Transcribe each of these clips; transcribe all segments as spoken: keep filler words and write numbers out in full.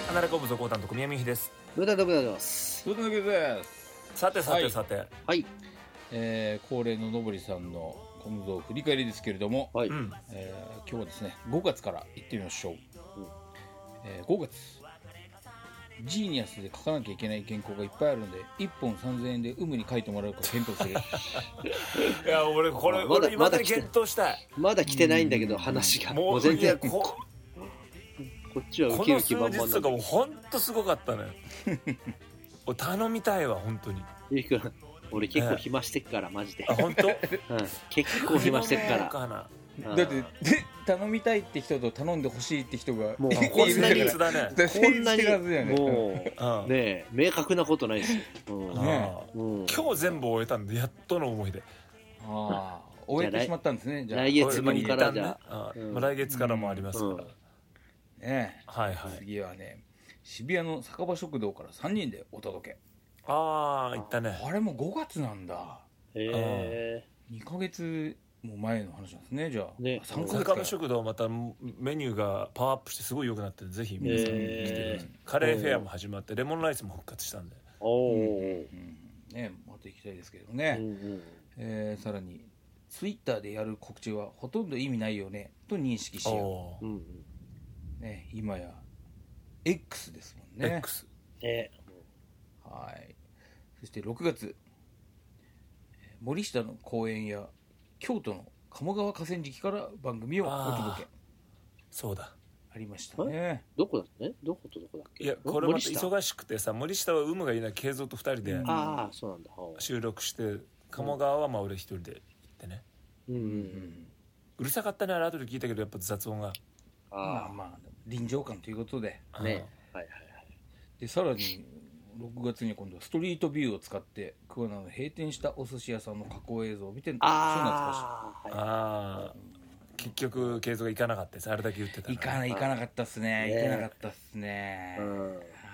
離れこぶぞこうたんと組宮美です。 どうだどうだどうだます。 どうだです。 さてさてさて、はい、 はい、 えー、恒例ののぼりさんのコムゾ振り返りですけれども、 はい、 えー、今日はですねごがつから行ってみましょう。うんえー、ごがつジーニアスで書かなきゃいけない原稿がいっぱいあるのでいっぽんさんぜんえんで有無に書いてもらうか検討する。 いや俺これまだまだ検討したい。 まだ来てないんだけど話がもう全然ここっちは受ける気満々 この数日とかもうほんとすごかったね。俺頼みたいわ本当に。 ゆうきくん俺結構暇してっから、マジで。 あ本当、うん、 結構暇してっから。 だってで頼みたいって人と頼んでほしいって人がもうこんなにだね。 こんなにもうねえ明確なことないですよ。 うんねうん、今日全部終えたんでやっとの思いで。 ああ終えてしまったんですね。 じゃあ来月分からじゃあ、うんまあ、来月からもありますから。うんうんねはいはい、 次はね渋谷の酒場食堂からさんにんでお届け。 ああ行ったね。 あれもごがつなんだ。 へえにかげつも前の話なんですね。じゃあ、 ね、 さんかげつ酒場食堂またメニューがパワーアップしてすごい良くなってぜひ皆さん来てください。カレーフェアも始まってレモンライスも復活したんでおお、うんうんね、また行きたいですけどね、うんうんえー、さらにツイッターでやる告知はほとんど意味ないよねと認識しよう、うんうんね、今や X ですもんね。 X、 えー、はいそしてろくがつ森下の公園や京都の鴨川河川敷から番組をお届け。 そうだありましたね。 どこだねどことどこだっけ。 いやこれまた忙しくてさ森下は有無がいない慶三とふたりで収録して鴨川はまあ俺一人で行ってね、うんうんうん、うるさかったねあれ後で聞いたけどやっぱ雑音があまあまあ臨場感ということでね、 はいはいはい、 でさらにろくがつに今度はストリートビューを使って桑名の閉店したお寿司屋さんの加工映像を見てああ、 はい、あ結局継続が行かなかったです。あれだけ言ってたら行かない行かなかったっすね。 ね行けなかったっすね、うん、はい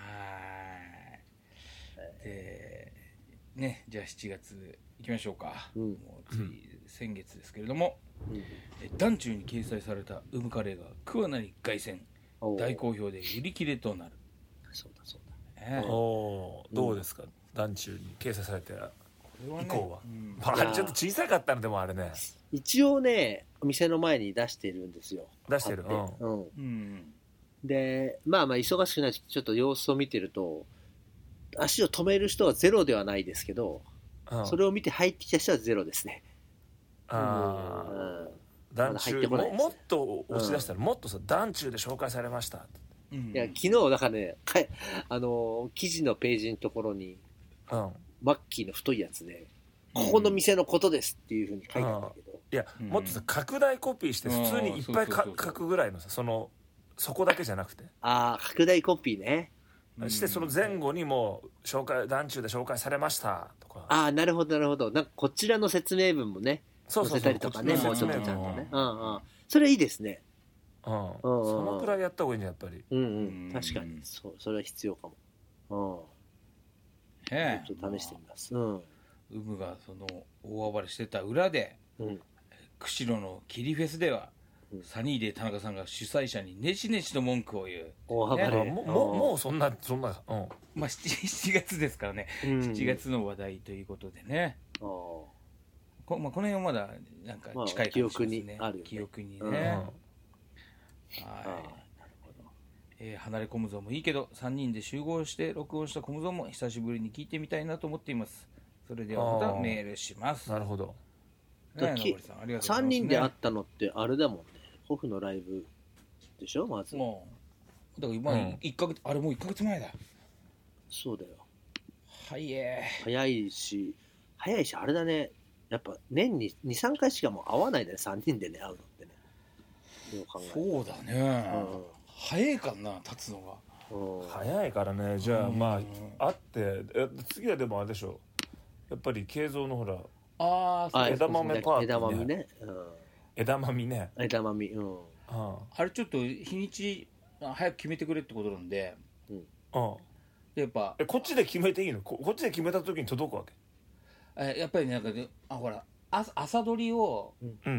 でねじゃあしちがつ行きましょうか、うん、もうつい先月ですけれども、うん、団中に掲載されたウムカレーが桑名に凱旋大好評で売り切れとなる。 そうだそうだおどうですか、うん、団中に掲載されて以降は、ねうん、あれちょっと小さかったのでもあれね一応ねお店の前に出してるんですよ。 出してる、 うんうん、でまあまあ忙しくないしちょっと様子を見てると足を止める人はゼロではないですけど、うん、それを見て入ってきた人はゼロですね。 ああ、うん、団中、まね、も, もっと押し出したら、うん、もっとさ団中で紹介されましたいや昨日だからねあの記事のページのところに、うん、マッキーの太いやつで、うん、ここの店のことですっていう風に書いてあるんだけど、うん、 いや、うん、もっとさ拡大コピーして普通にいっぱい書くぐらいのさそのそこだけじゃなくてああ拡大コピーねしてその前後にも紹介団中で紹介されましたとかああなるほどなるほどなんかこちらの説明文もね載せたりとかねもうちょっとちゃんとね、うんうん、それいいですね。 うん、そのくらいやった方がいいんじゃんやっぱり。 うんうん確かにそそれは必要かも。うん。へえ。ちょっと試してみます。うん。 ウムがその大暴れしてた裏で、うん、釧路のキリフェスでは、うん、サニーデー田中さんが主催者にネチネチと文句を言う。 大暴れ。 ね、もももうそんなそんな。うん。 まあしちがつですからね。うん、しちがつの話題ということでね。ああ。こまあこの辺はまだなんか近い感じですね。 記憶にあるよね。 記憶にね。うんはい、なるほど、えー、離れ込むぞもいいけどさんにんで集合して録音した込むぞも久しぶりに聞いてみたいなと思っています。それではまたメールします。 なるほど、 ね、さんさんにんで会ったのってあれだもんねホフのライブでしょまずもうだから今いっかげつ、うん、あれもういっかげつまえだそうだよはいえ早いし早いしあれだねやっぱ年に にさんかいしかもう会わないで、ね、さんにんでね会うのってねそうだね、うん、早いかな経つのが、 うん、早いからねじゃあ、うん、まあ会って次はでもあれでしょやっぱり慶三のほらああ枝豆パーティー、ね、 枝豆ね、うん、 枝豆ね枝豆うん、 あれちょっと日にち早く決めてくれってことなんで、うん、でやっぱえこっちで決めていいの こ, こっちで決めた時に届くわけえやっぱりなんかあほら朝撮りを、 うん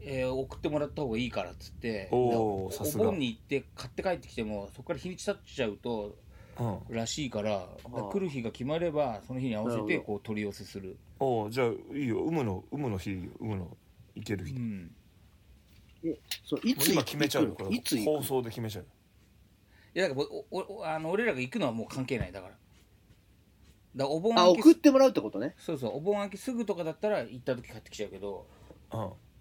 えー、送ってもらった方がいいからっつって、 おお盆に行って買って帰ってきてもそこから日にち経っちゃうと、うん、らしいから、から来る日が決まればその日に合わせてこう取り寄せする。 おお、じゃあいいよ、有無の有無の日、有無の行ける日、うん、 えそういつ今決めちゃうよ、これいつ放送で決めちゃう。 いやだからおおあの俺らが行くのはもう関係ないだから。だからお盆あ送ってもらうってことね。 そうそう、お盆明けすぐとかだったら行った時買ってきちゃうけど、うん、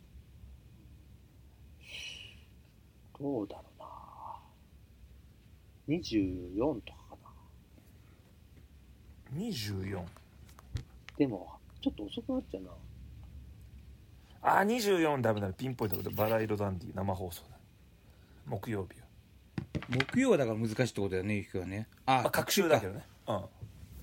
どうだろうな、にじゅうよんとかかな。にじゅうよんでもちょっと遅くなっちゃうな。 あ、にじゅうよんダメだね、ピンポイントでバラ色ダンディ生放送だ。木曜日は木曜はだから難しいってことだよね、ゆきくんはね。 あ、隔週だけどね。うん。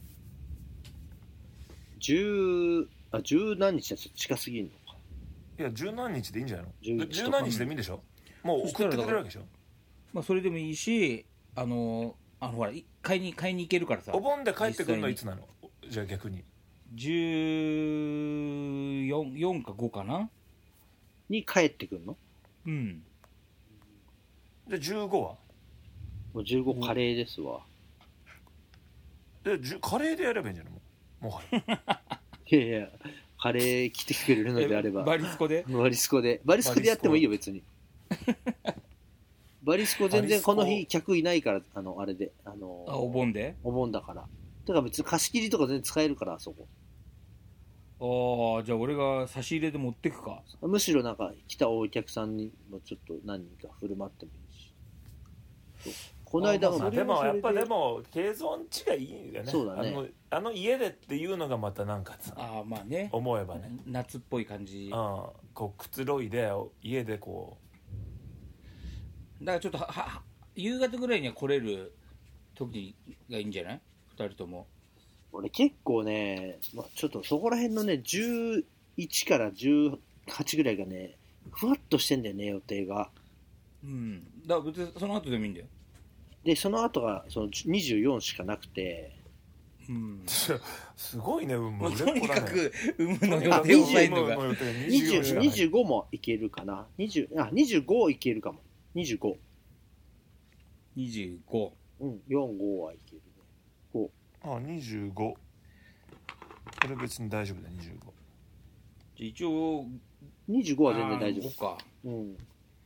十あ十何日はちょっと近すぎるのか。 いや十何日でいいんじゃないの。十何日でもいいんでしょ。もう送ってくれるわけでしょ。 まあそれでもいいし、あのあのほら買いに買いに行けるからさ。 お盆で帰ってくるのはいつなの。じゃあ逆にじゅうよん、よんかごかなに帰ってくるの。 うん。 じゃあじゅうごはもうじゅうごカレーですわ。 でカレーでやればいいんじゃないの。もはやいやいや、カレー来てくれるのであればバリスコでバリスコでバリスコでやってもいいよ別に。バリスコ全然この日客いないから、あのあれであのあお盆でお盆だから。だから別に貸し切りとか全然使えるから、あそこ。 ああ、じゃあ俺が差し入れで持ってくか。 むしろなんか来たお客さんにもちょっと何人か振る舞ってもいいし。この間も、 まあ、でもやっぱでも継存地がいいよね。 そうだね。 あの、あの家でっていうのがまたなんかさ、 あまあね、 思えばね、 夏っぽい感じ。 うん、こうくつろいで家でこうだからちょっとはは夕方ぐらいには来れる時がいいんじゃない、ふたりとも。 俺結構ね、まあ、ちょっとそこら辺のねじゅういちからじゅうはちぐらいがねふわっとしてんだよね、予定が。 うん、だから別にその後でもいいんだよ。 でその後がそのにじゅうよんしかなくて、 うん、すごいね、運も、 ね、とにかく運の予定を抑えるのがにじゅう、にじゅうごもいけるかな。20あにじゅうごいけるかも。にじゅうご、 にじゅうご、 うん、よん、ごはいけるね。ご、 あにじゅうご、これ別に大丈夫だ。にじゅうご、 一応にじゅうごは全然大丈夫。 ごか、 うん、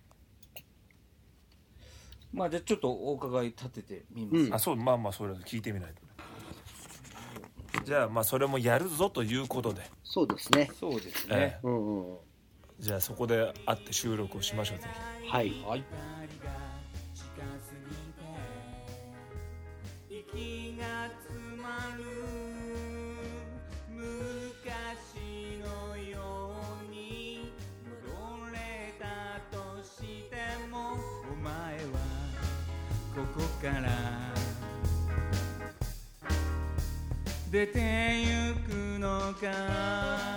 まあじゃあちょっとお伺い立ててみます、 うん、あそう、まあまあそれ聞いてみないと。じゃあまあそれもやるぞということで。 そうですね。 そうですね、 えー、うんうん、 じゃあそこで会って収録をしましょう、ぜひ。はい、はい。 ここから出てゆくのか